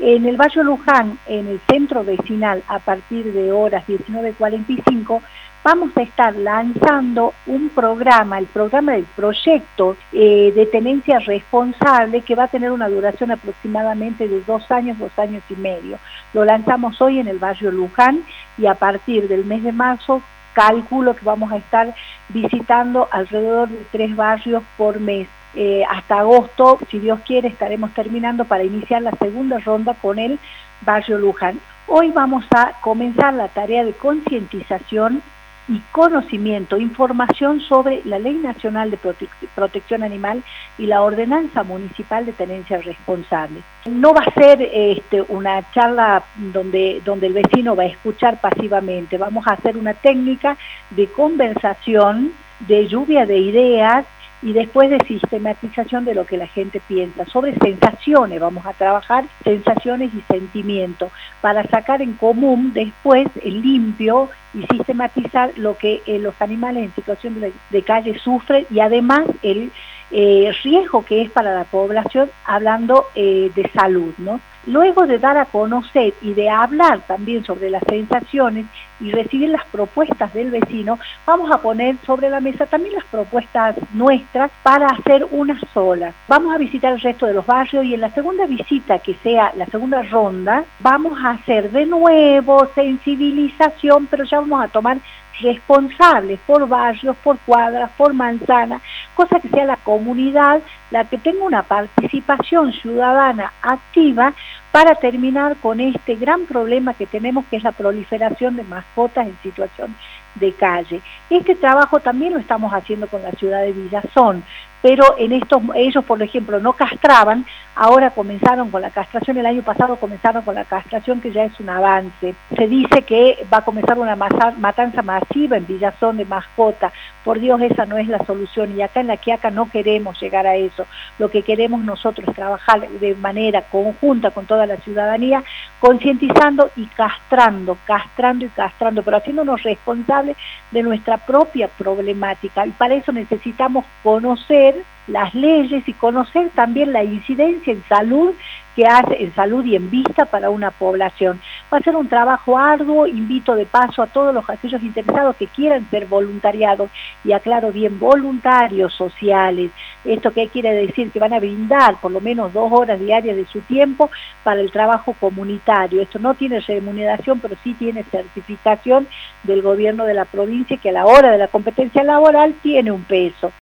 En el barrio Luján, en el centro vecinal, a partir de horas 19:45, vamos a estar lanzando un programa, el programa del proyecto de tenencia responsable, que va a tener una duración aproximadamente de 2 años, 2 años y medio. Lo lanzamos hoy en el barrio Luján y a partir del mes de marzo calculo que vamos a estar visitando alrededor de 3 barrios por mes. Hasta agosto, si Dios quiere, estaremos terminando para iniciar la segunda ronda con el barrio Luján. Hoy vamos a comenzar la tarea de concientización y conocimiento, información sobre la Ley Nacional de Protección Animal y la Ordenanza Municipal de Tenencia Responsable. No va a ser una charla donde el vecino va a escuchar pasivamente, vamos a hacer una técnica de conversación, de lluvia de ideas, y después de sistematización de lo que la gente piensa. Sobre sensaciones vamos a trabajar, sensaciones y sentimientos, para sacar en común después el limpio y sistematizar lo que los animales en situación de calle sufren, y además el riesgo que es para la población, hablando de salud, ¿no? Luego de dar a conocer y de hablar también sobre las sensaciones y recibir las propuestas del vecino, vamos a poner sobre la mesa también las propuestas nuestras para hacer una sola. Vamos a visitar el resto de los barrios y en la segunda visita, que sea la segunda ronda, vamos a hacer de nuevo sensibilización, pero ya vamos a tomar responsables por barrios, por cuadras, por manzanas, cosa que sea la comunidad la que tenga una participación ciudadana activa para terminar con este gran problema que tenemos, que es la proliferación de mascotas en situación de calle. Este trabajo también lo estamos haciendo con la ciudad de Villazón, pero ellos, por ejemplo, no castraban, ahora comenzaron con la castración, el año pasado comenzaron con la castración, que ya es un avance. Se dice que va a comenzar una matanza masiva en Villazón de mascotas. Por Dios, esa no es la solución, y acá en La Quiaca no queremos llegar a eso. Lo que queremos nosotros es trabajar de manera conjunta con toda la ciudadanía, concientizando y castrando, pero haciéndonos responsables de nuestra propia problemática, y para eso necesitamos conocer las leyes y conocer también la incidencia en salud que hace, en salud y en vista para una población. Va a ser un trabajo arduo. Invito de paso a todos aquellos interesados que quieran ser voluntariados, y aclaro bien, voluntarios sociales. ¿Esto qué quiere decir? Que van a brindar por lo menos 2 horas diarias de su tiempo para el trabajo comunitario. Esto no tiene remuneración, pero sí tiene certificación del gobierno de la provincia, que a la hora de la competencia laboral tiene un peso.